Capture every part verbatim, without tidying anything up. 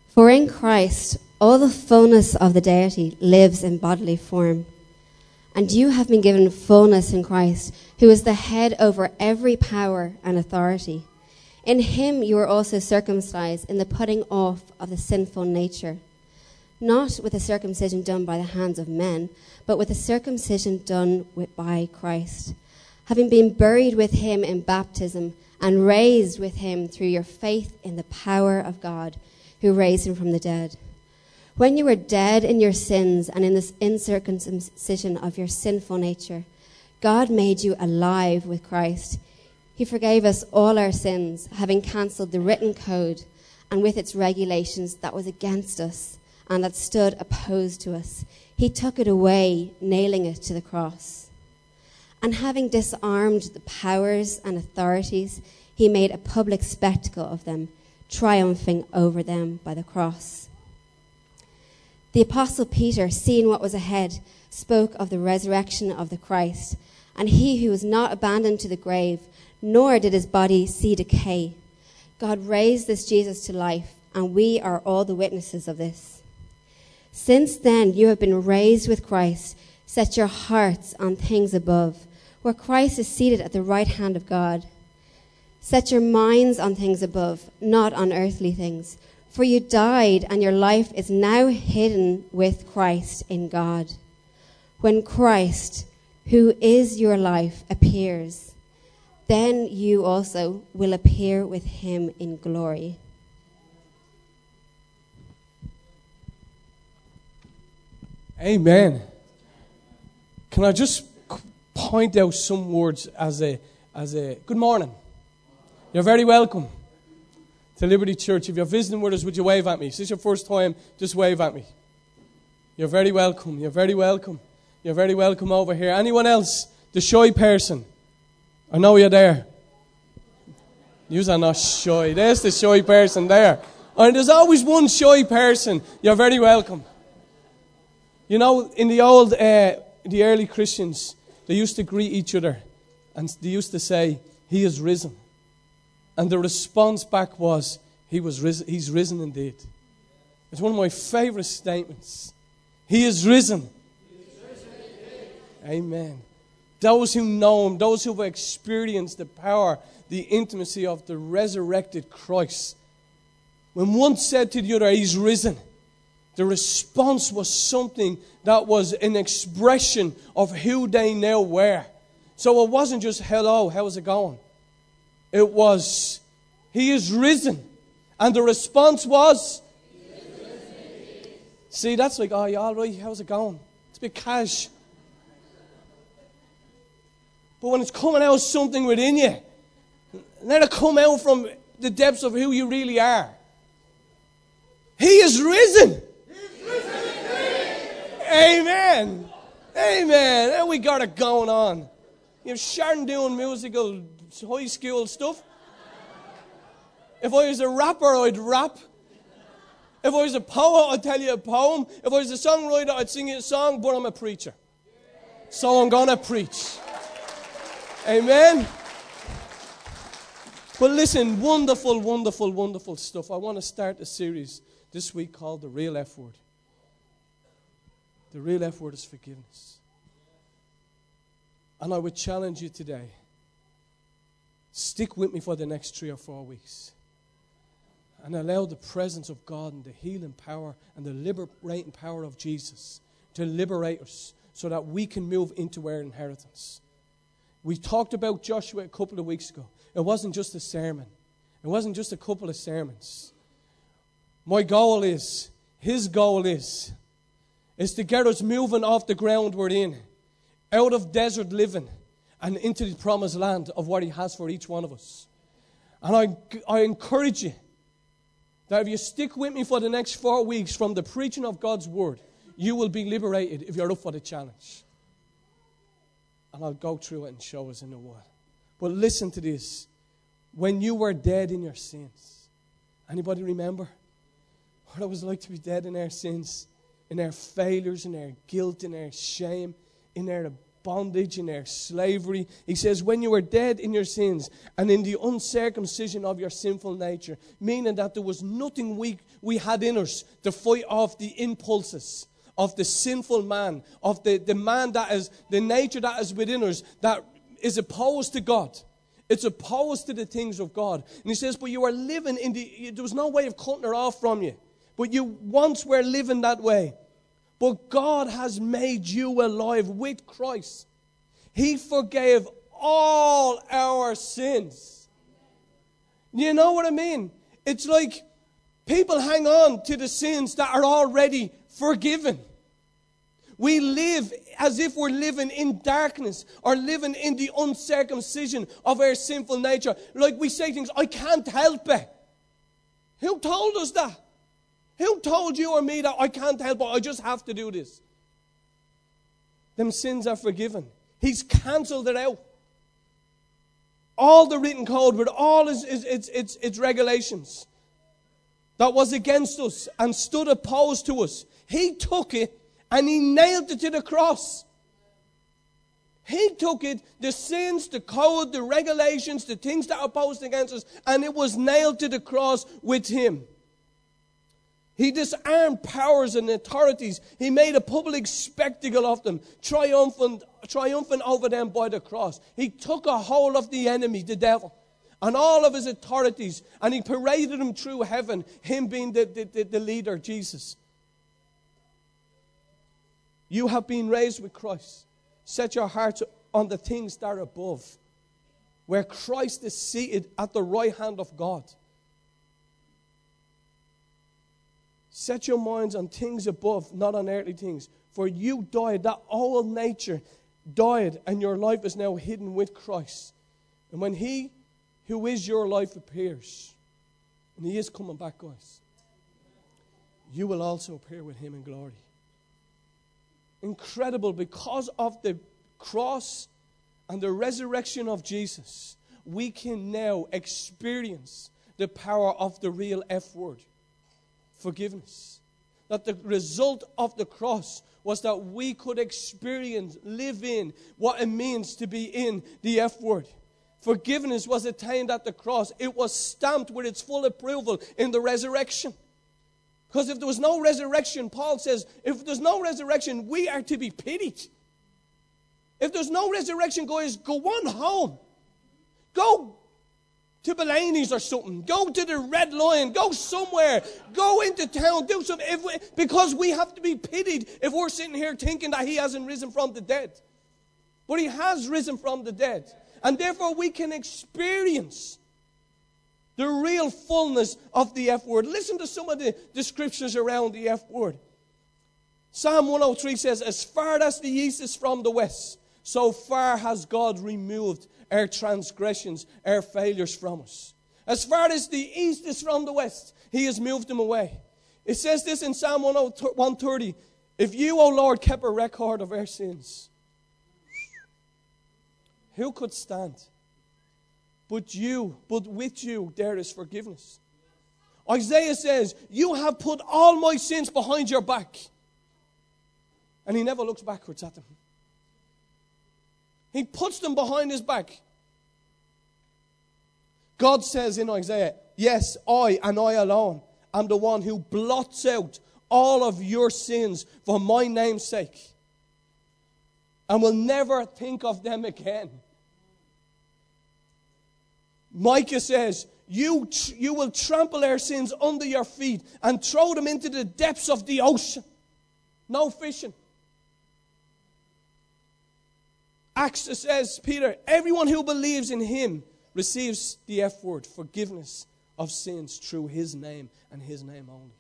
For in Christ, all the fullness of the deity lives in bodily form. And you have been given fullness in Christ, who is the head over every power and authority. In him you are also circumcised in the putting off of the sinful nature, not with a circumcision done by the hands of men, but with a circumcision done with, by Christ, having been buried with him in baptism and raised with him through your faith in the power of God, who raised him from the dead. When you were dead in your sins and in the uncircumcision of your sinful nature, God made you alive with Christ. He forgave us all our sins, having cancelled the written code and with its regulations that was against us and that stood opposed to us. He took it away, nailing it to the cross. And having disarmed the powers and authorities, he made a public spectacle of them, triumphing over them by the cross. The Apostle Peter, seeing what was ahead, spoke of the resurrection of the Christ, and he who was not abandoned to the grave, nor did his body see decay. God raised this Jesus to life, and we are all the witnesses of this. Since then you have been raised with Christ. Set your hearts on things above, where Christ is seated at the right hand of God. Set your minds on things above, not on earthly things. For you died, and your life is now hidden with Christ in God. When Christ, who is your life, appears, then you also will appear with him in glory. Amen. Can I just point out some words as a as a good morning? You're very welcome to Liberty Church. If you're visiting with us, would you wave at me? If this is your first time, just wave at me. You're very welcome. You're very welcome. You're very welcome over here. Anyone else? The shy person? I know you're there. You are not shy. There's the shy person there. And there's always one shy person. You're very welcome. You know, in the old, uh, the early Christians, they used to greet each other. And they used to say, "He is risen." And the response back was, he was risen. He's risen indeed. It's one of my favorite statements. He is risen. He is risen indeed. Amen. Those who know him, those who have experienced the power, the intimacy of the resurrected Christ, when one said to the other, he's risen, the response was something that was an expression of who they now were. So it wasn't just, hello, how's it going? It was, he is risen. And the response was, he is risen. See, that's like, oh, you all right? How's it going? It's a bit cash. But when it's coming out of something within you, let it come out from the depths of who you really are. He is risen. He's risen. Amen. Amen. And we got it going on. You have Sharon doing musical high school stuff. If I was a rapper, I'd rap. If I was a poet, I'd tell you a poem. If I was a songwriter, I'd sing you a song, but I'm a preacher. So I'm going to preach. Amen. But listen, wonderful, wonderful, wonderful stuff. I want to start a series this week called The Real F Word. The real F word is forgiveness. And I would challenge you today, stick with me for the next three or four weeks and allow the presence of God and the healing power and the liberating power of Jesus to liberate us so that we can move into our inheritance. We talked about Joshua a couple of weeks ago. It wasn't just a sermon. It wasn't just a couple of sermons. My goal is, his goal is, is to get us moving off the ground we're in, out of desert living, and into the promised land of what he has for each one of us. And I, I encourage you that if you stick with me for the next four weeks from the preaching of God's word, you will be liberated if you're up for the challenge. And I'll go through it and show us in a while. But listen to this. When you were dead in your sins, anybody remember what it was like to be dead in our sins, in our failures, in our guilt, in our shame, in our bondage, in our slavery. He says, when you were dead in your sins and in the uncircumcision of your sinful nature, meaning that there was nothing we, we had in us to fight off the impulses of the sinful man, of the, the man that is, the nature that is within us that is opposed to God. It's opposed to the things of God. And he says, but you were living in the, there was no way of cutting it off from you. But you once were living that way. But God has made you alive with Christ. He forgave all our sins. You know what I mean? It's like people hang on to the sins that are already forgiven. We live as if we're living in darkness or living in the uncircumcision of our sinful nature. Like we say things, I can't help it. Who told us that? Who told you or me that I can't help it? I just have to do this. Them sins are forgiven. He's cancelled it out. All the written code with all its, its, its, its regulations that was against us and stood opposed to us. He took it and he nailed it to the cross. He took it, the sins, the code, the regulations, the things that are opposed against us, and it was nailed to the cross with him. He disarmed powers and authorities. He made a public spectacle of them, triumphant, triumphant over them by the cross. He took a hold of the enemy, the devil, and all of his authorities, and he paraded them through heaven, him being the, the, the, the leader, Jesus. You have been raised with Christ. Set your hearts on the things that are above, where Christ is seated at the right hand of God. Set your minds on things above, not on earthly things. For you died, that old nature died, and your life is now hidden with Christ. And when he who is your life appears, and he is coming back, guys, you will also appear with him in glory. Incredible, because of the cross and the resurrection of Jesus, we can now experience the power of the real F word. Forgiveness. That the result of the cross was that we could experience, live in what it means to be in the F word. Forgiveness was attained at the cross. It was stamped with its full approval in the resurrection. Because if there was no resurrection, Paul says, if there's no resurrection, we are to be pitied. If there's no resurrection, guys, go on home. Go to Belaney's or something. Go to the Red Lion. Go somewhere. Go into town. Do something. If we, because we have to be pitied if we're sitting here thinking that he hasn't risen from the dead. But he has risen from the dead. And therefore we can experience the real fullness of the F word. Listen to some of the, the scriptures around the F word. Psalm one oh three says, as far as the east is from the west, so far has God removed our transgressions, our failures from us. As far as the east is from the west, he has moved them away. It says this in Psalm one thirty, if you, O Lord, kept a record of our sins, who could stand? But you, but with you, there is forgiveness. Isaiah says, you have put all my sins behind your back. And he never looks backwards at them. He puts them behind his back. God says in Isaiah, yes, I and I alone am the one who blots out all of your sins for my name's sake. And will never think of them again. Micah says, you, tr- you will trample our sins under your feet and throw them into the depths of the ocean. No fishing. Acts says, Peter, everyone who believes in him receives the F word, forgiveness of sins through his name and his name only.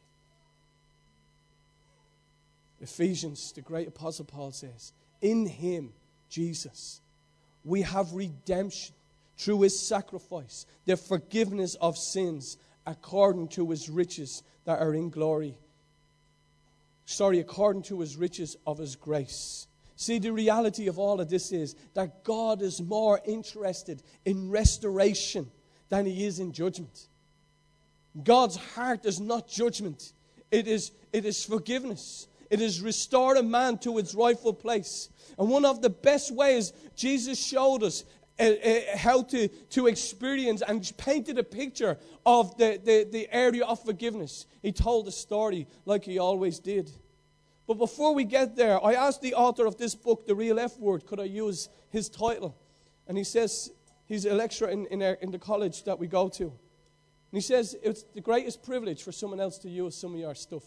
Ephesians, the great apostle Paul says, in him, Jesus, we have redemption through his sacrifice, the forgiveness of sins according to his riches that are in glory. Sorry, according to his riches of his grace. See, the reality of all of this is that God is more interested in restoration than he is in judgment. God's heart is not judgment. It is, it is forgiveness. It is restoring man to its rightful place. And one of the best ways Jesus showed us uh, uh, how to, to experience and painted a picture of the, the, the area of forgiveness. He told a story like he always did. But before we get there, I asked the author of this book, The Real F Word, could I use his title? And he says, he's a lecturer in, in, our, in the college that we go to. And he says, it's the greatest privilege for someone else to use some of your stuff.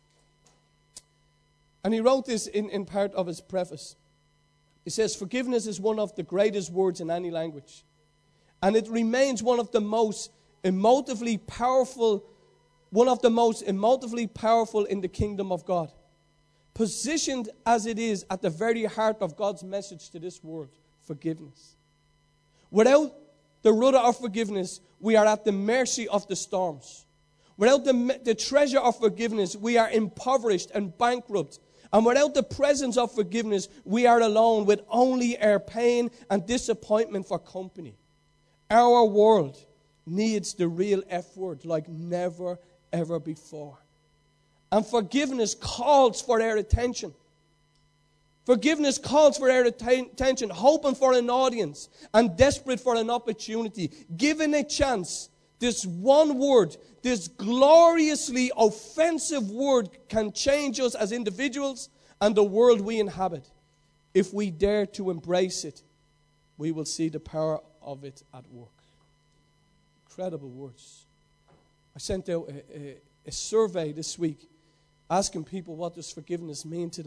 And he wrote this in, in part of his preface. He says, forgiveness is one of the greatest words in any language. And it remains one of the most emotively powerful, one of the most emotively powerful in the kingdom of God. Positioned as it is at the very heart of God's message to this world, forgiveness. Without the rudder of forgiveness, we are at the mercy of the storms. Without the, the treasure of forgiveness, we are impoverished and bankrupt. And without the presence of forgiveness, we are alone with only our pain and disappointment for company. Our world needs the real F word like never, ever before. And forgiveness calls for our attention. Forgiveness calls for our attention, hoping for an audience and desperate for an opportunity. Given a chance, this one word, this gloriously offensive word can change us as individuals and the world we inhabit. If we dare to embrace it, we will see the power of it at work. Incredible words. I sent out a, a, a survey this week asking people what does forgiveness mean to them.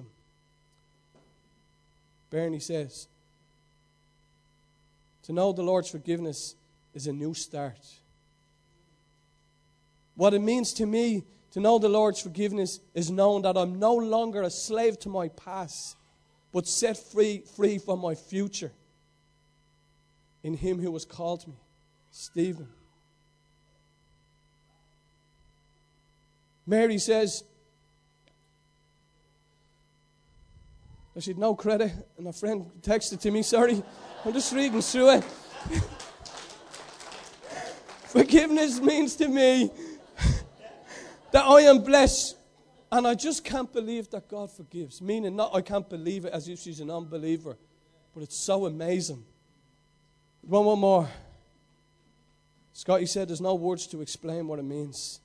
Bernie says, to know the Lord's forgiveness is a new start. What it means to me to know the Lord's forgiveness is knowing that I'm no longer a slave to my past, but set free, free from my future in Him who has called me, Stephen. Mary says, she had no credit, and a friend texted to me, sorry, I'm just reading through it. Forgiveness means to me that I am blessed, and I just can't believe that God forgives. Meaning, not I can't believe it as if she's an unbeliever, but it's so amazing. One, one more. Scotty said there's no words to explain what it means.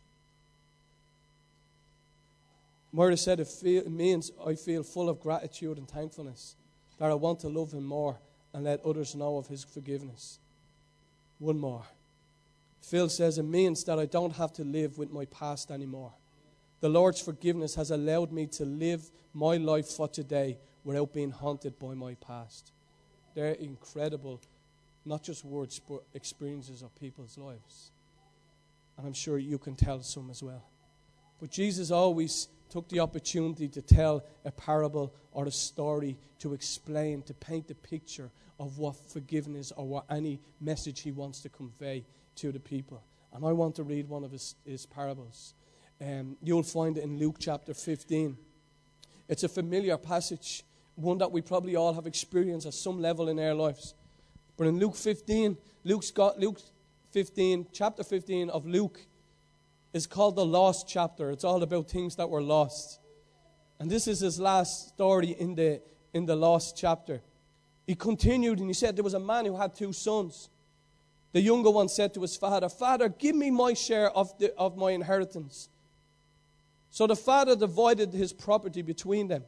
Moira said it, feel, it means I feel full of gratitude and thankfulness, that I want to love Him more and let others know of His forgiveness. One more. Phil says it means that I don't have to live with my past anymore. The Lord's forgiveness has allowed me to live my life for today without being haunted by my past. They're incredible, not just words, but experiences of people's lives. And I'm sure you can tell some as well. But Jesus always took the opportunity to tell a parable or a story to explain, to paint the picture of what forgiveness or what any message He wants to convey to the people. And I want to read one of his, his parables. Um, you'll find it in Luke chapter fifteen. It's a familiar passage, one that we probably all have experienced at some level in our lives. But in Luke fifteen, Luke's got, Luke fifteen, chapter fifteen of Luke, is called the lost chapter. It's all about things that were lost. And this is his last story in the in the lost chapter. He continued and he said there was a man who had two sons. The younger one said to his father, "Father, give me my share of the of my inheritance." So the father divided his property between them.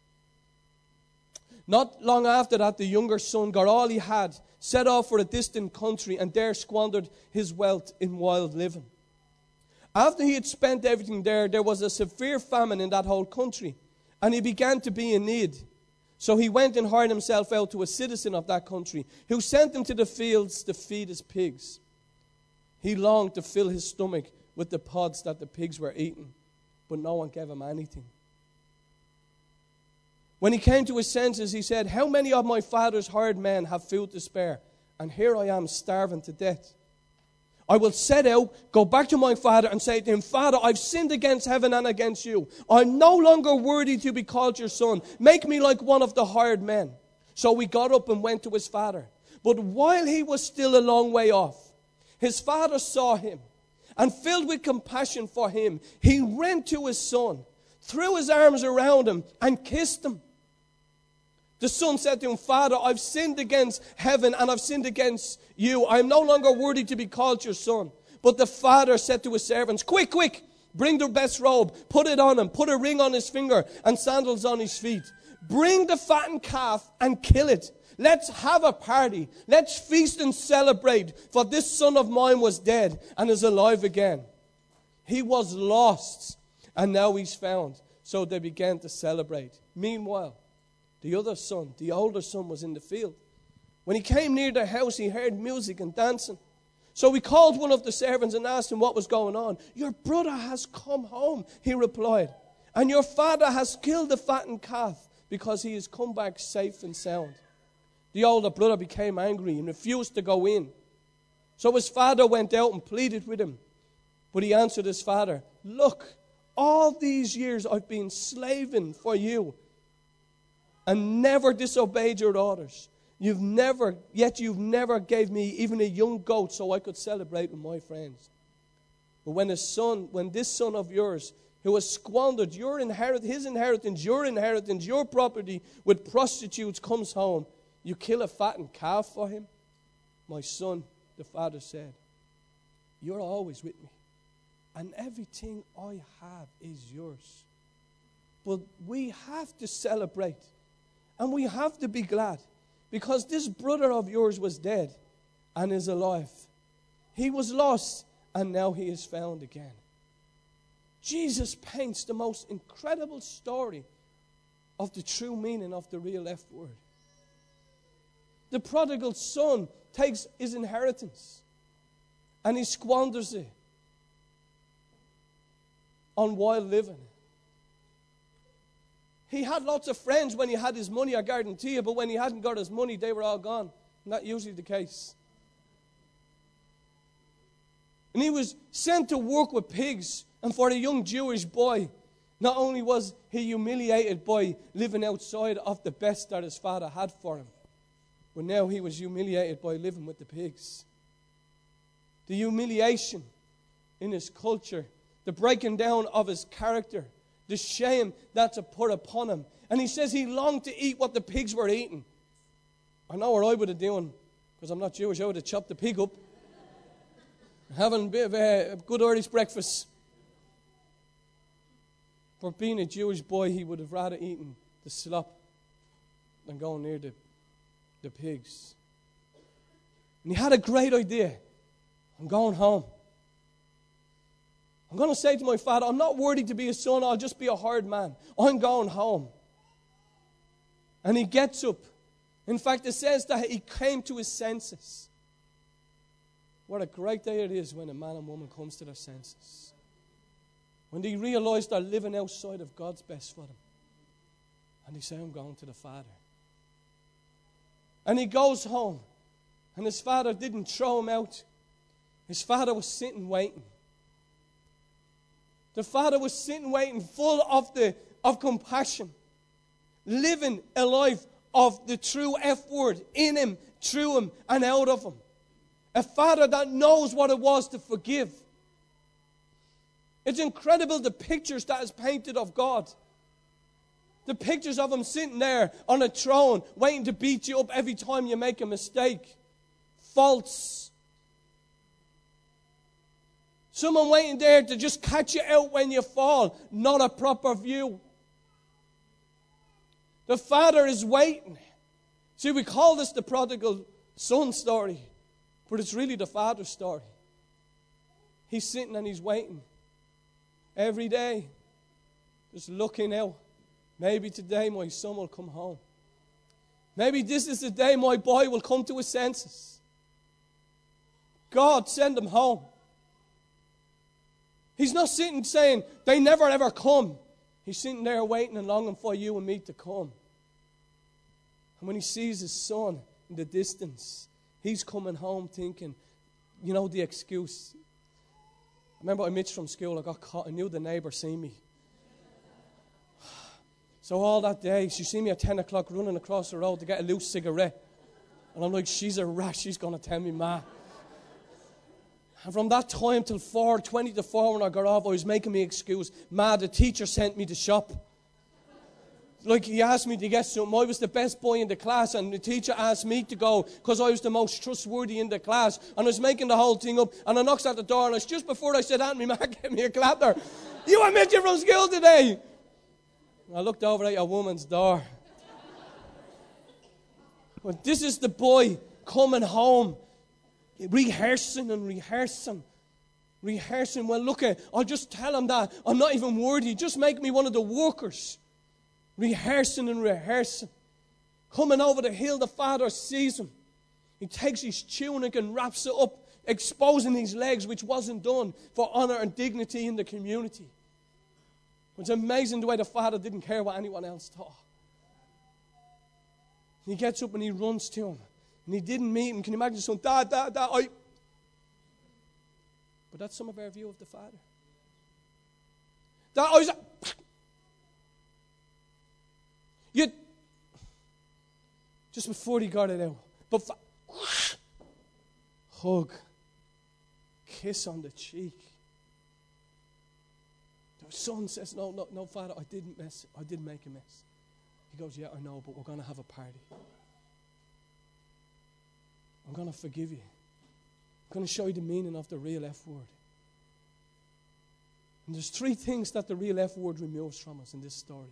Not long after that, the younger son got all he had, set off for a distant country, and there squandered his wealth in wild living. After he had spent everything there, there was a severe famine in that whole country, and he began to be in need. So he went and hired himself out to a citizen of that country, who sent him to the fields to feed his pigs. He longed to fill his stomach with the pods that the pigs were eating, but no one gave him anything. When he came to his senses, he said, "How many of my father's hired men have food to spare? And here I am starving to death. I will set out, go back to my father and say to him, 'Father, I've sinned against heaven and against you. I'm no longer worthy to be called your son. Make me like one of the hired men.' So he got up and went to his father. But while he was still a long way off, his father saw him, and filled with compassion for him, he ran to his son, threw his arms around him, and kissed him. The son said to him, Father, I've sinned against heaven and I've sinned against you. I am no longer worthy to be called your son. But the father said to his servants, quick, quick, bring the best robe, put it on him, put a ring on his finger and sandals on his feet. Bring the fattened calf and kill it. Let's have a party. Let's feast and celebrate. For this son of mine was dead and is alive again. He was lost and now he's found. So they began to celebrate. Meanwhile, the other son, the older son, was in the field. When he came near the house, he heard music and dancing. So he called one of the servants and asked him what was going on. Your brother has come home, he replied. And your father has killed the fattened calf because he has come back safe and sound. The older brother became angry and refused to go in. So his father went out and pleaded with him. But he answered his father, look, all these years I've been slaving for you and never disobeyed your orders. You've never, yet you've never gave me even a young goat so I could celebrate with my friends. But when a son, when this son of yours, who has squandered your inherit, his inheritance, your inheritance, your property with prostitutes comes home, you kill a fattened calf for him? My son, the father said, you're always with me, and everything I have is yours. But we have to celebrate, and we have to be glad. Because this brother of yours was dead and is alive. He was lost and now he is found again. Jesus paints the most incredible story of the true meaning of the real F word. The prodigal son takes his inheritance and he squanders it on wild living. He had lots of friends when he had his money, I guarantee you, but when he hadn't got his money, they were all gone. Not usually the case. And he was sent to work with pigs. And for a young Jewish boy, not only was he humiliated by living outside of the best that his father had for him, but now he was humiliated by living with the pigs. The humiliation in his culture, the breaking down of his character, the shame that's put upon him. And he says he longed to eat what the pigs were eating. I know what I would have done, because I'm not Jewish. I would have chopped the pig up, having a bit of a, a good Irish breakfast. For being a Jewish boy, he would have rather eaten the slop than going near the, the pigs. And he had a great idea. I'm going home. I'm going to say to my father, I'm not worthy to be a son, I'll just be a hired man. I'm going home. And he gets up. In fact, it says that he came to his senses. What a great day it is when a man and woman comes to their senses. When they realize they're living outside of God's best for them. And they say, I'm going to the Father. And he goes home. And his father didn't throw him out. His father was sitting waiting. The father was sitting waiting, full of the of compassion, living a life of the true F word in him, through him, and out of him. A father that knows what it was to forgive. It's incredible the pictures that is painted of God. The pictures of him sitting there on a throne, waiting to beat you up every time you make a mistake. False. Someone waiting there to just catch you out when you fall. Not a proper view. The father is waiting. See, we call this the prodigal son story, but it's really the father's story. He's sitting and he's waiting. Every day. Just looking out. Maybe today my son will come home. Maybe this is the day my boy will come to his senses. God, send him home. He's not sitting saying, they never ever come. He's sitting there waiting and longing for you and me to come. And when he sees his son in the distance, he's coming home thinking, you know, the excuse. I remember I missed from school, I got caught, I knew the neighbour seen me. So all that day, she seen me at ten o'clock running across the road to get a loose cigarette. And I'm like, she's a rat, she's going to tell me, ma. And from that time till four, twenty to four when I got off, I was making me excuse. Ma, the teacher sent me to shop. Like, he asked me to get something. I was the best boy in the class, and the teacher asked me to go because I was the most trustworthy in the class. And I was making the whole thing up, and I knocks at the door, and it's just before I said, Aunt, me ma gave me a clatter. You, I met you from school today. And I looked over at a woman's door. But this is the boy coming home, rehearsing and rehearsing. Rehearsing. Well, look, at, I'll just tell him that I'm not even worthy. Just make me one of the workers. Rehearsing and rehearsing. Coming over the hill, the father sees him. He takes his tunic and wraps it up, exposing his legs, which wasn't done for honor and dignity in the community. It's amazing the way the father didn't care what anyone else thought. He gets up and he runs to him. And he didn't meet him. Can you imagine son? Dad, dad, dad, I... But that's some of our view of the father. Dad, I was... You... Just before he got it out. But... Fa- hug. Kiss on the cheek. The son says, no, no, no, Father, I didn't mess. I didn't make a mess. He goes, yeah, I know, but we're going to have a party. I'm going to forgive you. I'm going to show you the meaning of the real F word. And there's three things that the real F word removes from us in this story.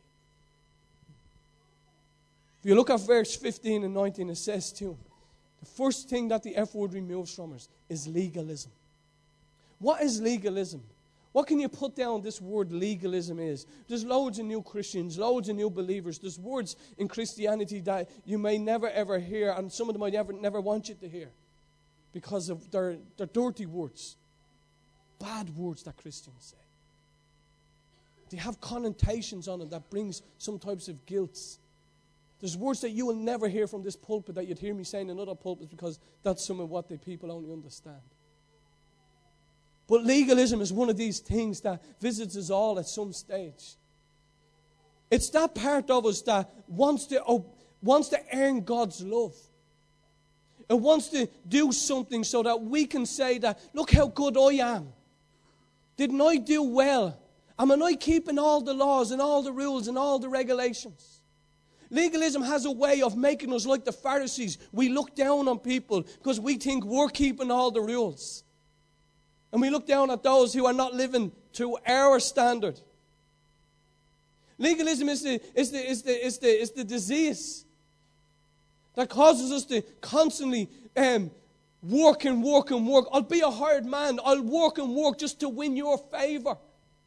If you look at verse fifteen and nineteen, it says to him, the first thing that the F word removes from us is legalism. What is legalism? What can you put down this word legalism is? There's loads of new Christians, loads of new believers. There's words in Christianity that you may never ever hear, and some of them I never, never want you to hear because of their, their dirty words, bad words that Christians say. They have connotations on them that brings some types of guilt. There's words that you will never hear from this pulpit that you'd hear me saying in other pulpits because that's some of what the people only understand. But legalism is one of these things that visits us all at some stage. It's that part of us that wants to, oh, wants to earn God's love. It wants to do something so that we can say that, look how good I am. Didn't I do well? Am I keeping all the laws and all the rules and all the regulations? Legalism has a way of making us like the Pharisees. We look down on people because we think we're keeping all the rules. And we look down at those who are not living to our standard. Legalism is the, is the, is the, is the, is the disease that causes us to constantly um, work and work and work. I'll be a hired man. I'll work and work just to win your favor.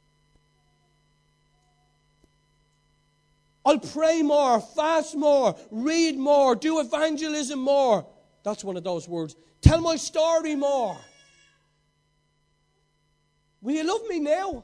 I'll pray more, fast more, read more, do evangelism more. That's one of those words. Tell my story more. Will you love me now?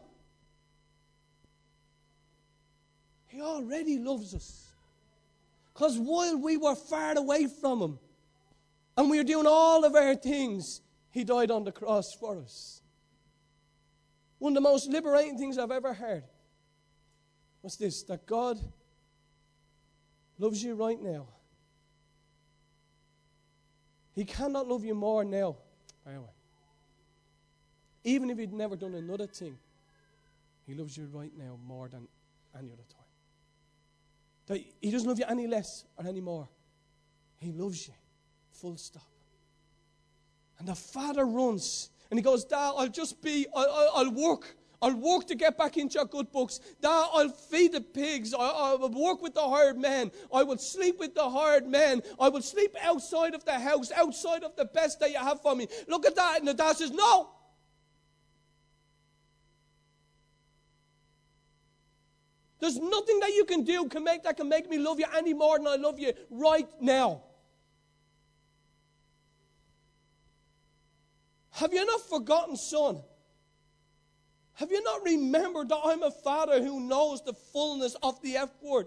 He already loves us. Because while we were far away from him, and we were doing all of our things, he died on the cross for us. One of the most liberating things I've ever heard was this, that God loves you right now. He cannot love you more now. By the way. Even if he'd never done another thing, he loves you right now more than any other time. That he doesn't love you any less or any more. He loves you. Full stop. And the father runs and he goes, Dad, I'll just be, I'll, I'll, I'll work. I'll work to get back into your good books. Dad, I'll feed the pigs. I, I will work with the hired men. I will sleep with the hired men. I will sleep outside of the house, outside of the best that you have for me. Look at that. And the dad says, no. There's nothing that you can do can make, that can make me love you any more than I love you right now. Have you not forgotten, son? Have you not remembered that I'm a father who knows the fullness of the F word?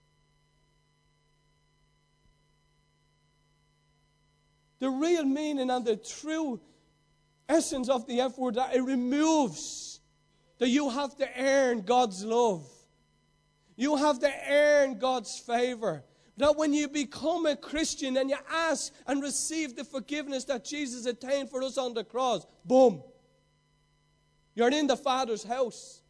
The real meaning and the true essence of the F word, that it removes that you have to earn God's love. You have to earn God's favor. That when you become a Christian and you ask and receive the forgiveness that Jesus attained for us on the cross, boom, you're in the Father's house.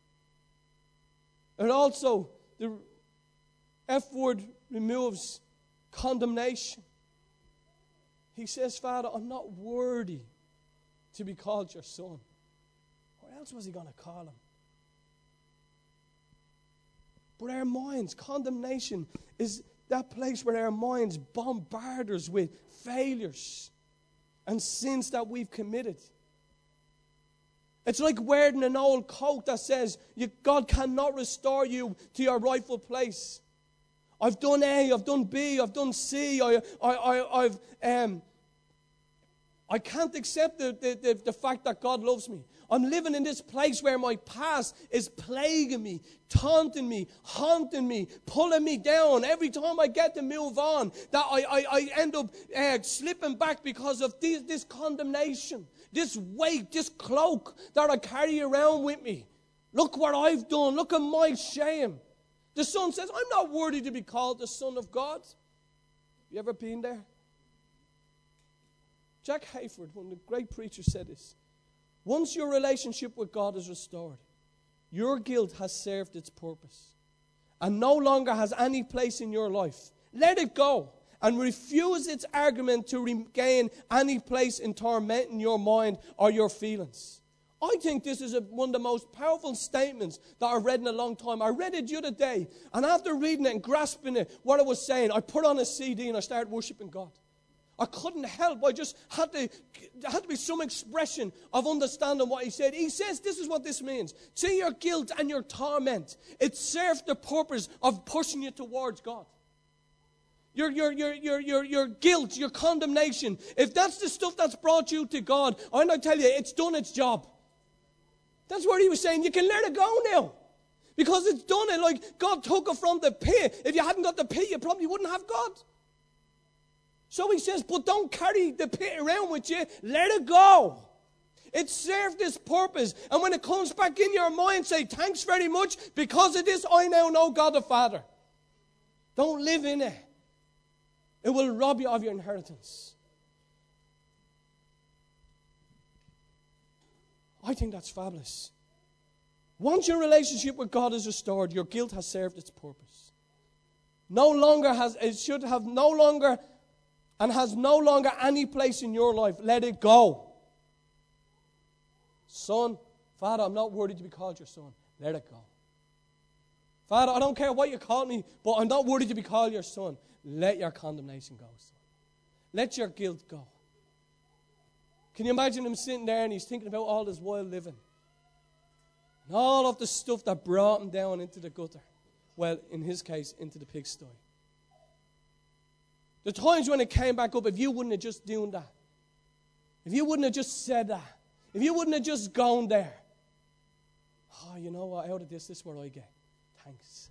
And also, the F word removes condemnation. He says, Father, I'm not worthy to be called your son. What else was he going to call him? But our minds, condemnation is that place where our minds bombard us with failures and sins that we've committed. It's like wearing an old coat that says you, God cannot restore you to your rightful place. I've done A, I've done B, I've done C, I, I, I, I've, um, I can't accept the, the, the, the fact that God loves me. I'm living in this place where my past is plaguing me, taunting me, haunting me, pulling me down. Every time I get to move on, that I, I, I end up uh, slipping back because of this, this condemnation, this weight, this cloak that I carry around with me. Look what I've done. Look at my shame. The Son says, I'm not worthy to be called the Son of God. You ever been there? Jack Hayford, one of the great preachers, said this. Once your relationship with God is restored, your guilt has served its purpose and no longer has any place in your life. Let it go and refuse its argument to regain any place in tormenting your mind or your feelings. I think this is a, one of the most powerful statements that I've read in a long time. I read it the other day, and after reading it and grasping it, what it was saying, I put on a C D and I started worshiping God. I couldn't help. I just had to, there had to be some expression of understanding what he said. He says this is what this means. See, your guilt and your torment, it served the purpose of pushing you towards God. Your, your, your, your, your, your guilt, your condemnation, if that's the stuff that's brought you to God, I'm going to tell you, it's done its job. That's what he was saying. You can let it go now. Because it's done it. Like God took it from the pit. If you hadn't got the pit, you probably wouldn't have God. So he says, but don't carry the pit around with you. Let it go. It served its purpose. And when it comes back in your mind, say, thanks very much. Because of this, I now know God the Father. Don't live in it. It will rob you of your inheritance. I think that's fabulous. Once your relationship with God is restored, your guilt has served its purpose. No longer has, it should have no longer and has no longer any place in your life. Let it go. Son, Father, I'm not worthy to be called your son. Let it go. Father, I don't care what you call me, but I'm not worthy to be called your son. Let your condemnation go, son. Let your guilt go. Can you imagine him sitting there and he's thinking about all his wild living? And all of the stuff that brought him down into the gutter. Well, in his case, into the pigsty. The times when it came back up, if you wouldn't have just done that, if you wouldn't have just said that, if you wouldn't have just gone there, oh, you know what, out of this, this is what I get. Thanks.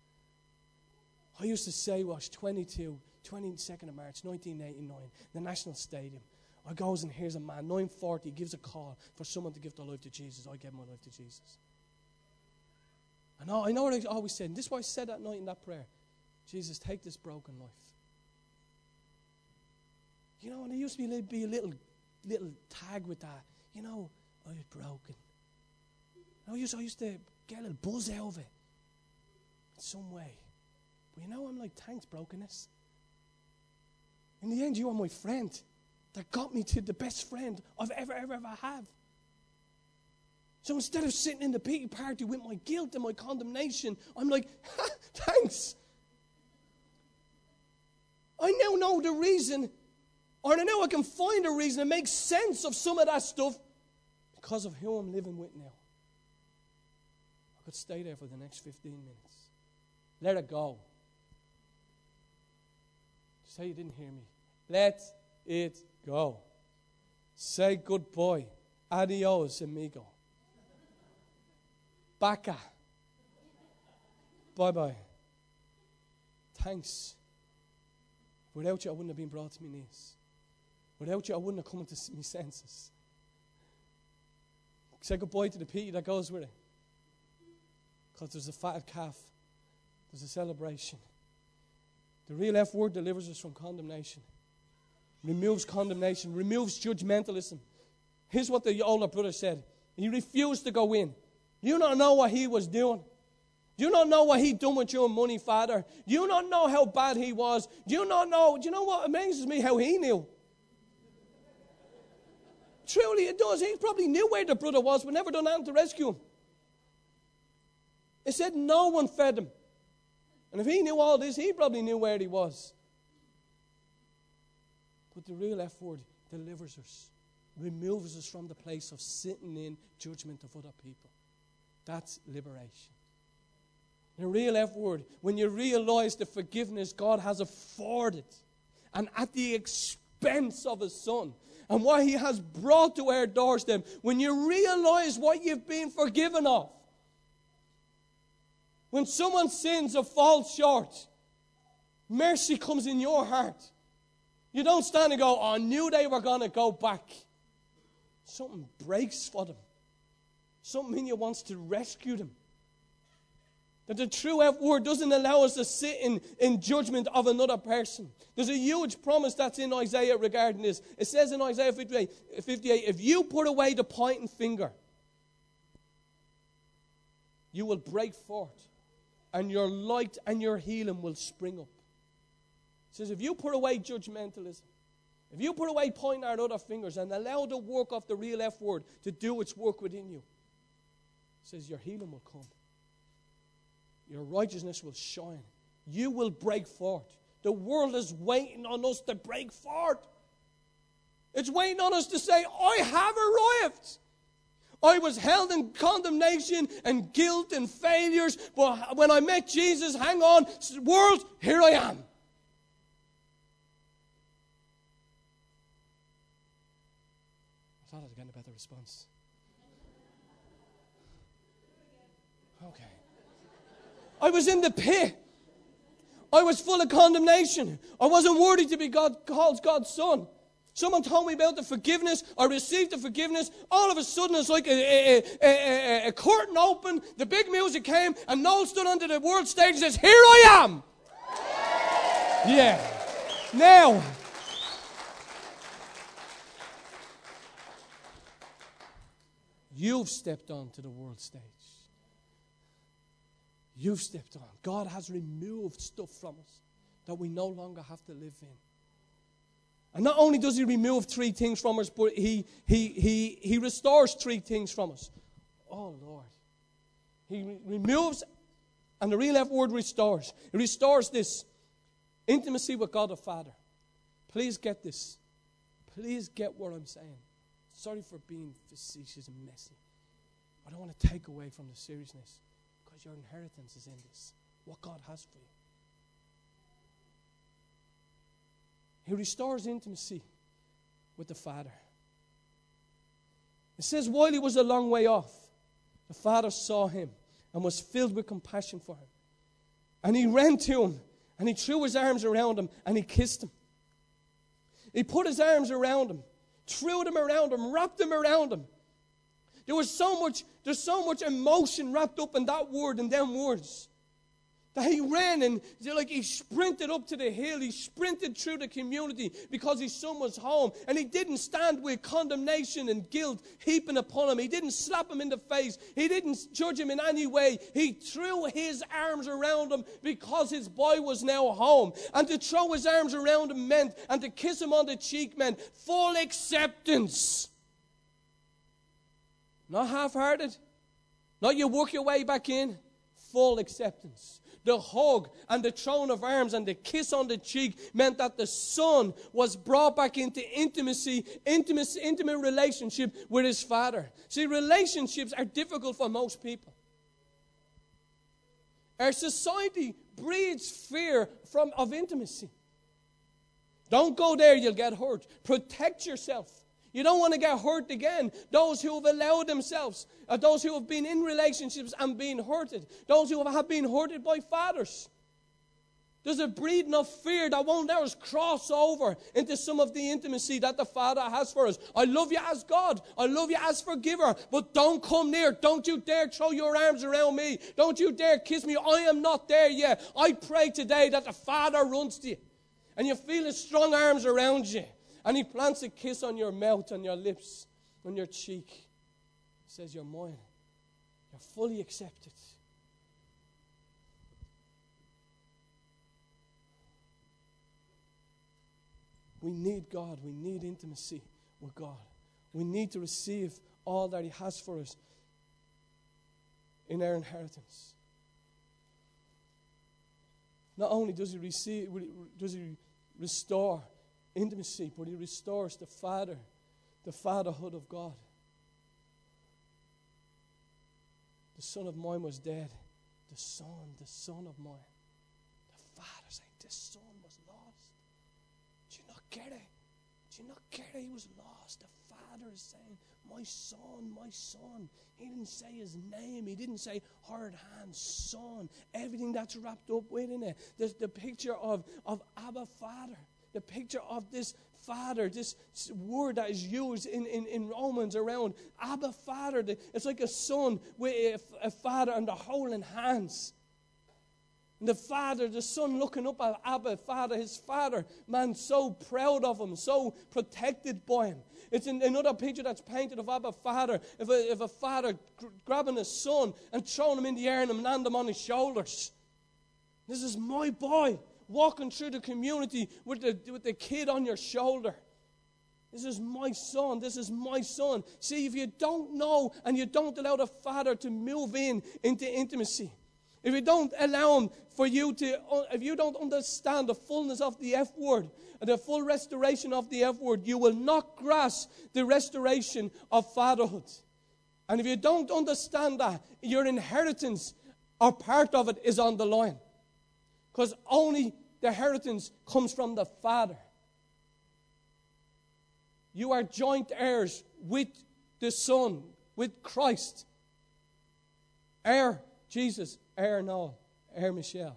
I used to say, watch, twenty-two, twenty-second of March, nineteen eighty-nine, the National Stadium. I goes and here's a man, nine forty, gives a call for someone to give their life to Jesus. I gave my life to Jesus. And I know what I always said, and this is what I said that night in that prayer. Jesus, take this broken life. You know, and there used to be, be a little, little tag with that. You know, I was broken. I used, I used to get a little buzz out of it in some way. But you know, I'm like, thanks, brokenness. In the end, you are my friend that got me to the best friend I've ever, ever, ever have. So instead of sitting in the pity party with my guilt and my condemnation, I'm like, thanks. I now know the reason, or I know I can find a reason and make sense of some of that stuff because of who I'm living with now. I could stay there for the next fifteen minutes. Let it go. Say you didn't hear me. Let it go. Say goodbye. Adios, amigo. Baka. Bye-bye. Thanks. Without you, I wouldn't have been brought to my knees. Without you, I wouldn't have come into my senses. Say goodbye to the pity that goes with it. Because there's a fatted calf. There's a celebration. The real F word delivers us from condemnation. Removes condemnation, removes judgmentalism. Here's what the older brother said. He refused to go in. Do you not know what he was doing? Do you not know what he done with your money, Father? Do you not know how bad he was? Do you not know? Do you know what amazes me? How he knew. Truly it does. He probably knew where the brother was, but never done anything to rescue him. It said no one fed him. And if he knew all this, he probably knew where he was. But the real F word delivers us, removes us from the place of sitting in judgment of other people. That's liberation. The real F word, when you realize the forgiveness God has afforded, and at the expense of His Son, and what He has brought to our doorstep, when you realize what you've been forgiven of, when someone sins or falls short, mercy comes in your heart. You don't stand and go, oh, I knew they were going to go back. Something breaks for them. Something in you wants to rescue them. That the true F word doesn't allow us to sit in, in judgment of another person. There's a huge promise that's in Isaiah regarding this. It says in Isaiah fifty-eight, fifty-eight, if you put away the pointing finger, you will break forth, and your light and your healing will spring up. It says if you put away judgmentalism, if you put away pointing at other fingers and allow the work of the real F word to do its work within you, it says your healing will come. Your righteousness will shine. You will break forth. The world is waiting on us to break forth. It's waiting on us to say, I have arrived. I was held in condemnation and guilt and failures, but when I met Jesus, hang on, world, here I am. I thought I was getting a better response. Okay. I was in the pit. I was full of condemnation. I wasn't worthy to be God, called God's son. Someone told me about the forgiveness. I received the forgiveness. All of a sudden, it's like a, a, a, a, a curtain opened. The big music came, and Noel stood onto the world stage and says, here I am. Yeah. Now, you've stepped onto the world stage. You've stepped on. God has removed stuff from us that we no longer have to live in. And not only does He remove three things from us, but He He He He restores three things from us. Oh Lord. He re- removes, and the real F word restores. It restores this intimacy with God the Father. Please get this. Please get what I'm saying. Sorry for being facetious and messy. I don't want to take away from the seriousness. Because your inheritance is in this. What God has for you. He restores intimacy with the Father. It says, while he was a long way off, the Father saw him and was filled with compassion for him. And he ran to him and he threw his arms around him and he kissed him. He put his arms around him, threw them around him, wrapped them around him. There was so much, there's so much emotion wrapped up in that word and them words. That he ran and like he sprinted up to the hill. He sprinted through the community because his son was home. And he didn't stand with condemnation and guilt heaping upon him. He didn't slap him in the face. He didn't judge him in any way. He threw his arms around him because his boy was now home. And to throw his arms around him meant, and to kiss him on the cheek meant full acceptance. Not half-hearted. Not you work your way back in. Full acceptance. The hug and the throwing of arms and the kiss on the cheek meant that the son was brought back into intimacy, intimacy, intimate relationship with his father. See, relationships are difficult for most people. Our society breeds fear from of intimacy. Don't go there, you'll get hurt. Protect yourself. You don't want to get hurt again. Those who have allowed themselves, uh, those who have been in relationships and been hurted, those who have been hurted by fathers. There's a breeding of fear that won't let us cross over into some of the intimacy that the Father has for us. I love you as God. I love you as forgiver. But don't come near. Don't you dare throw your arms around me. Don't you dare kiss me. I am not there yet. I pray today that the Father runs to you. And you feel his strong arms around you. And he plants a kiss on your mouth, on your lips, on your cheek. He says, you're mine. You're fully accepted. We need God. We need intimacy with God. We need to receive all that he has for us in our inheritance. Not only does he receive, does he restore intimacy, but he restores the Father, the fatherhood of God. The son of mine was dead. The son, the son of mine. The Father saying, this son was lost. Do you not get it? Do you not get it? He was lost. The Father is saying, my son, my son. He didn't say his name. He didn't say hard hand, son. Everything that's wrapped up within it. There's the picture of, of Abba Father. The picture of this Father, this word that is used in, in, in Romans around Abba Father. It's like a son with a, a father and they're holding hands. And the father, the son looking up at Abba Father, his father, man, so proud of him, so protected by him. It's in another picture that's painted of Abba Father, if a, if a father gr- grabbing his son and throwing him in the air and landing him on his shoulders. This is my boy. Walking through the community with the, with the kid on your shoulder. This is my son. This is my son. See, if you don't know and you don't allow the Father to move in into intimacy, if you don't allow him for you to, if you don't understand the fullness of the F word, the full restoration of the F word, you will not grasp the restoration of fatherhood. And if you don't understand that, your inheritance or part of it is on the line. Because only the inheritance comes from the Father. You are joint heirs with the Son, with Christ. Heir Jesus, heir Noel, heir Michelle.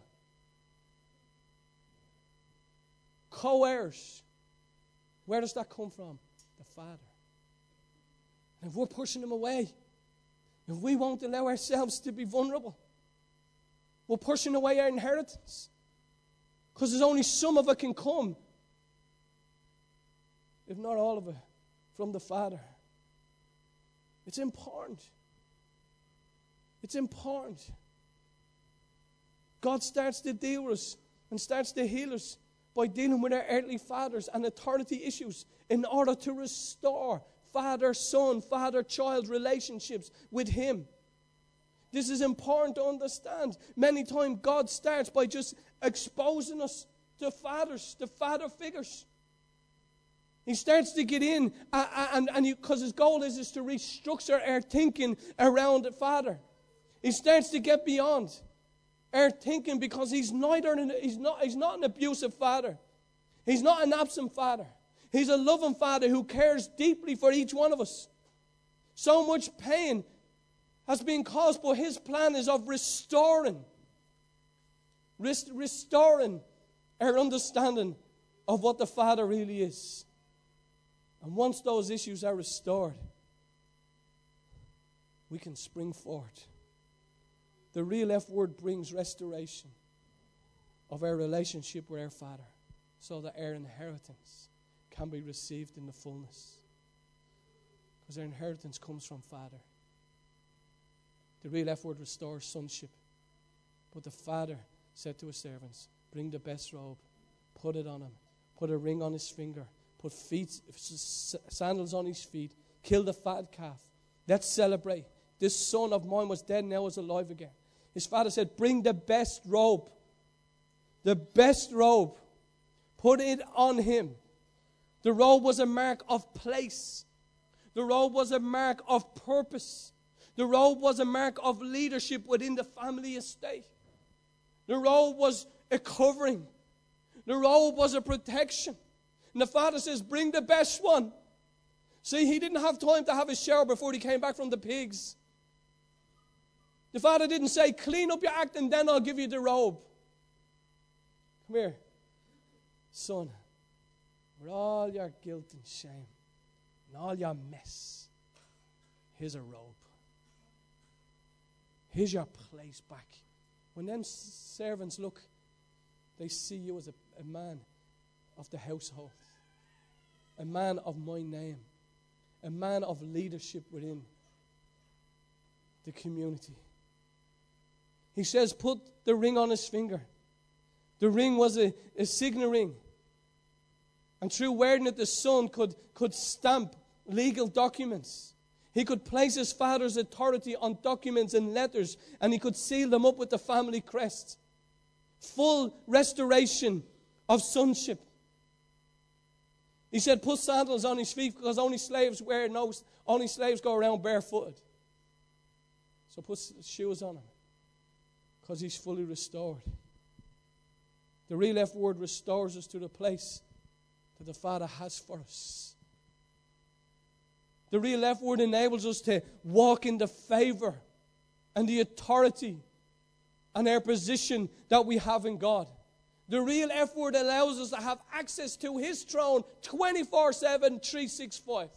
Co-heirs. Where does that come from? The Father. And if we're pushing him away, if we won't allow ourselves to be vulnerable, we're pushing away our inheritance. Because there's only some of it can come, if not all of it, from the Father. It's important. It's important. God starts to deal with us and starts to heal us by dealing with our earthly fathers and authority issues in order to restore father-son, father-child relationships with him. This is important to understand. Many times God starts by just exposing us to fathers, to father figures. He starts to get in, uh, and and because his goal is, is to restructure our thinking around the Father. He starts to get beyond our thinking because he's neither an, he's not he's not an abusive father. He's not an absent father. He's a loving Father who cares deeply for each one of us. So much pain has been caused, but his plan is of restoring, rest, restoring our understanding of what the Father really is. And once those issues are restored, we can spring forward. The real F word brings restoration of our relationship with our Father so that our inheritance can be received in the fullness. Because our inheritance comes from Father. The real F word restores sonship. But the Father said to his servants, bring the best robe, put it on him, put a ring on his finger, put feet, sandals on his feet, kill the fat calf. Let's celebrate. This son of mine was dead, now is alive again. His father said, bring the best robe. The best robe. Put it on him. The robe was a mark of place. The robe was a mark of purpose. The robe was a mark of leadership within the family estate. The robe was a covering. The robe was a protection. And the father says, bring the best one. See, he didn't have time to have a shower before he came back from the pigs. The father didn't say, clean up your act and then I'll give you the robe. Come here, son, with all your guilt and shame and all your mess, here's a robe. Here's your place back. When them servants look, they see you as a, a man of the household, a man of my name, a man of leadership within the community. He says, put the ring on his finger. The ring was a, a signal ring. And through wearing it, the son could, could stamp legal documents. He could place his father's authority on documents and letters, and he could seal them up with the family crest. Full restoration of sonship. He said, put sandals on his feet because only slaves wear no, only slaves go around barefooted. So put shoes on him because he's fully restored. The real F word restores us to the place that the Father has for us. The real F word enables us to walk in the favor and the authority and our position that we have in God. The real F word allows us to have access to His throne twenty-four seven, three sixty-five.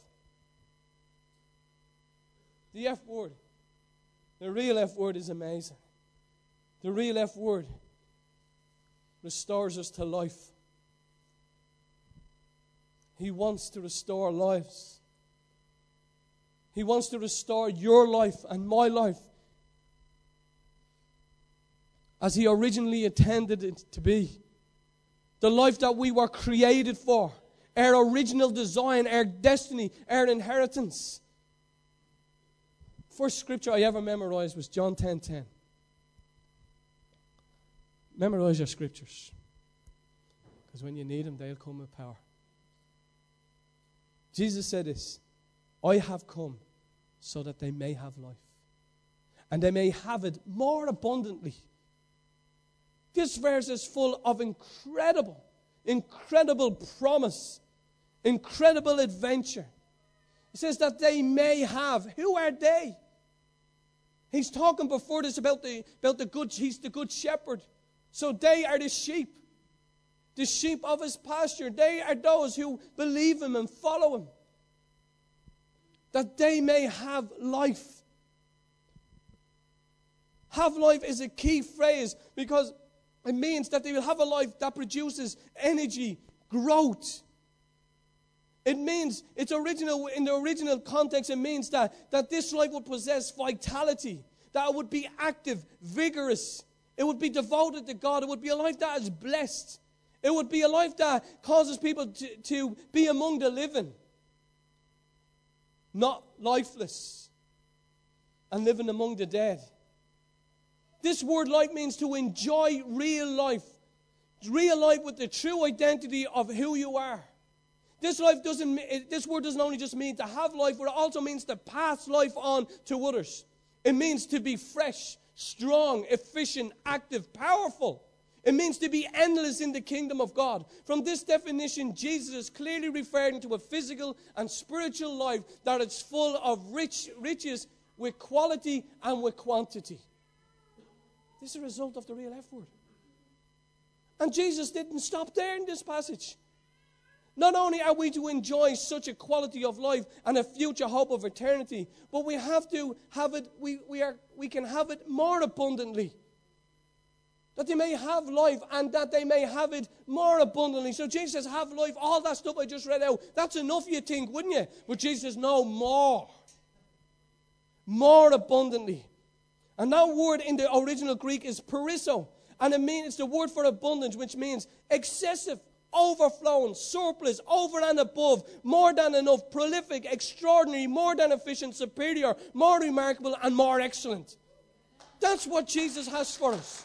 The F word. The real F word is amazing. The real F word restores us to life. He wants to restore lives. He wants to restore your life and my life as He originally intended it to be. The life that we were created for. Our original design, our destiny, our inheritance. First scripture I ever memorized was John ten ten. Memorize your scriptures. Because when you need them, they'll come with power. Jesus said this, I have come so that they may have life. And they may have it more abundantly. This verse is full of incredible, incredible promise, incredible adventure. It says that they may have. Who are they? He's talking before this about the, about the good, he's the good shepherd. So they are the sheep. The sheep of His pasture. They are those who believe Him and follow Him. That they may have life. Have life is a key phrase because it means that they will have a life that produces energy, growth. It means, it's original, in the original context, it means that, that this life would possess vitality, that it would be active, vigorous. It would be devoted to God. It would be a life that is blessed. It would be a life that causes people to, to be among the living, not lifeless, and living among the dead. This word life means to enjoy real life. Real life with the true identity of who you are. This life doesn't. This word doesn't only just mean to have life, but it also means to pass life on to others. It means to be fresh, strong, efficient, active, powerful. It means to be endless in the kingdom of God. From this definition, Jesus is clearly referring to a physical and spiritual life that is full of rich riches with quality and with quantity. This is a result of the real F word. And Jesus didn't stop there in this passage. Not only are we to enjoy such a quality of life and a future hope of eternity, but we have to have it, we, we, are, we can have it more abundantly. That they may have life and that they may have it more abundantly. So Jesus says, have life, all that stuff I just read out, that's enough you think, wouldn't you? But Jesus says, no, more. More abundantly. And that word in the original Greek is perisso. And it means, it's the word for abundance, which means excessive, overflowing, surplus, over and above, more than enough, prolific, extraordinary, more than efficient, superior, more remarkable, and more excellent. That's what Jesus has for us.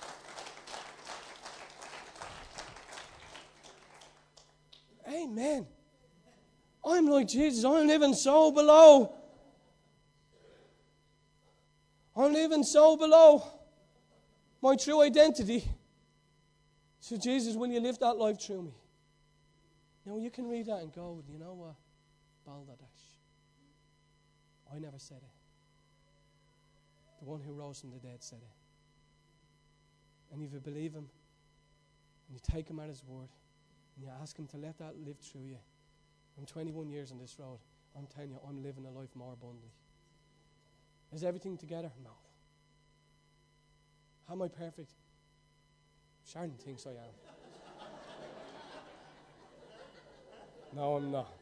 Amen. I'm like Jesus. I'm living so below. I'm living so below my true identity. So Jesus, will you live that life through me? Now you can read that and go, you know what? Balderdash. I never said it. The one who rose from the dead said it. And if you believe Him, and you take him at his word, and you ask him to let that live through you. I'm twenty-one years on this road. I'm telling you, I'm living a life more abundantly. Is everything together? No. How am I perfect? Sharon thinks I am. No, I'm not.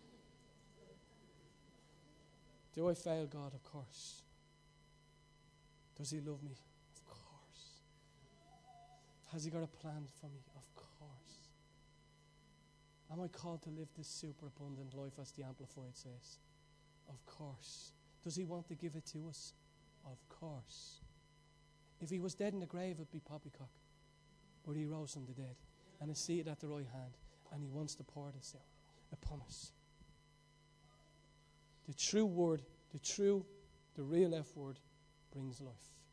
Do I fail God? Of course. Does he love me? Of course. Has he got a plan for me? Of course. Am I called to live this superabundant life as the Amplified says? Of course. Does he want to give it to us? Of course. If he was dead in the grave, it'd be poppycock. But he rose from the dead and is seated at the right hand, and he wants to pour this out upon us. The true word, the true, the real F word brings life.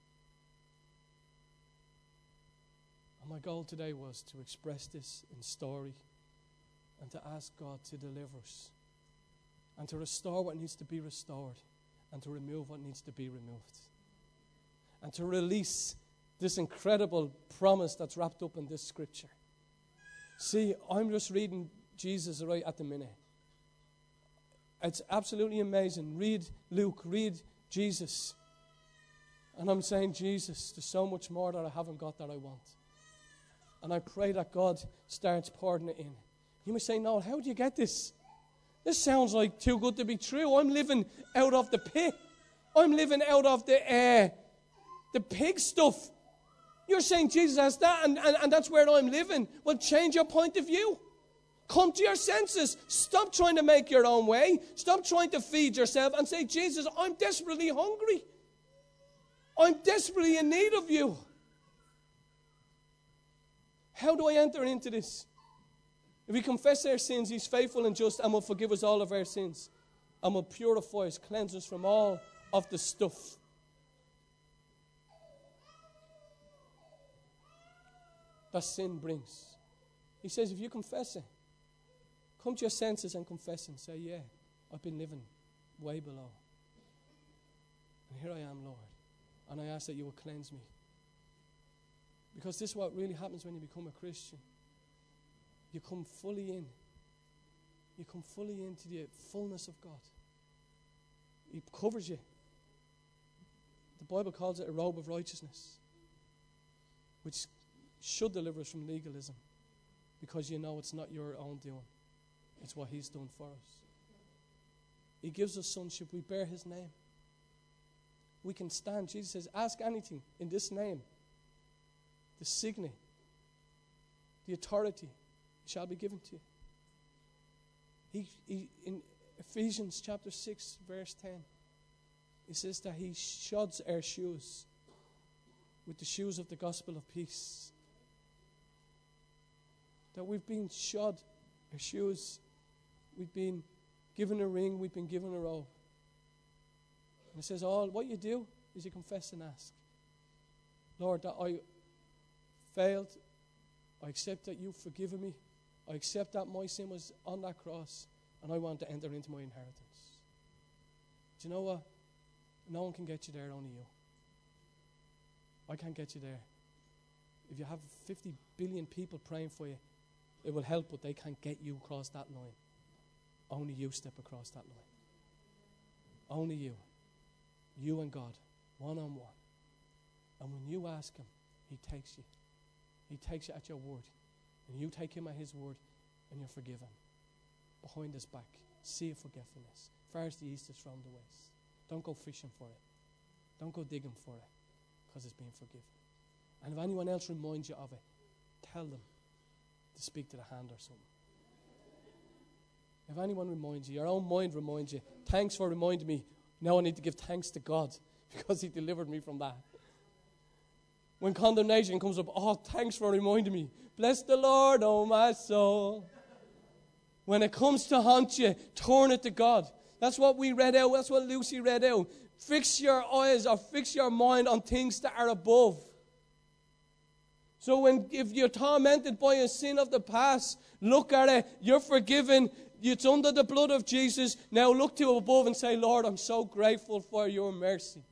And my goal today was to express this in story and to ask God to deliver us and to restore what needs to be restored and to remove what needs to be removed and to release this incredible promise that's wrapped up in this scripture. See, I'm just reading Jesus right at the minute. It's absolutely amazing. Read Luke, read Jesus. And I'm saying, Jesus, there's so much more that I haven't got that I want. And I pray that God starts pouring it in. You may say, no, how do you get this? This sounds like too good to be true. I'm living out of the pit. I'm living out of the uh, the pig stuff. You're saying Jesus has that and, and, and that's where I'm living. Well, change your point of view. Come to your senses. Stop trying to make your own way. Stop trying to feed yourself and say, Jesus, I'm desperately hungry. I'm desperately in need of you. How do I enter into this? If we confess our sins, he's faithful and just and will forgive us all of our sins. And will purify us, cleanse us from all of the stuff. that sin brings. He says, if you confess it, come to your senses and confess and say, yeah, I've been living way below. And here I am, Lord. And I ask that you will cleanse me. Because this is what really happens when you become a Christian. You come fully in. You come fully into the fullness of God. He covers you. The Bible calls it a robe of righteousness, which should deliver us from legalism, because you know it's not your own doing. It's what he's done for us. He gives us sonship. We bear his name. We can stand. Jesus says, ask anything in this name. The signet, the authority shall be given to you. He, he, in Ephesians chapter six, verse ten, it says that he shods our shoes with the shoes of the gospel of peace. That we've been shod our shoes. We've been given a ring. We've been given a robe. And it says, all what you do is you confess and ask. Lord, that I failed. I accept that you've forgiven me. I accept that my sin was on that cross, and I want to enter into my inheritance. Do you know what? No one can get you there, only you. I can't get you there. If you have fifty billion people praying for you, it will help, but they can't get you across that line. Only you step across that line. Only you. You and God, one-on-one. And when you ask him, he takes you. He takes you at your word. And you take him at his word, and you're forgiven. Behind his back, sea of forgetfulness. Far as the east is from the west. Don't go fishing for it. Don't go digging for it, because it's being forgiven. And if anyone else reminds you of it, tell them to speak to the hand or something. If anyone reminds you, your own mind reminds you, thanks for reminding me. Now I need to give thanks to God because he delivered me from that. When condemnation comes up, oh, thanks for reminding me. Bless the Lord, oh my soul. When it comes to haunt you, turn it to God. That's what we read out. That's what Lucy read out. Fix your eyes or fix your mind on things that are above. So when if you're tormented by a sin of the past, look at it. You're forgiven. It's under the blood of Jesus. Now look to above and say, Lord, I'm so grateful for your mercy.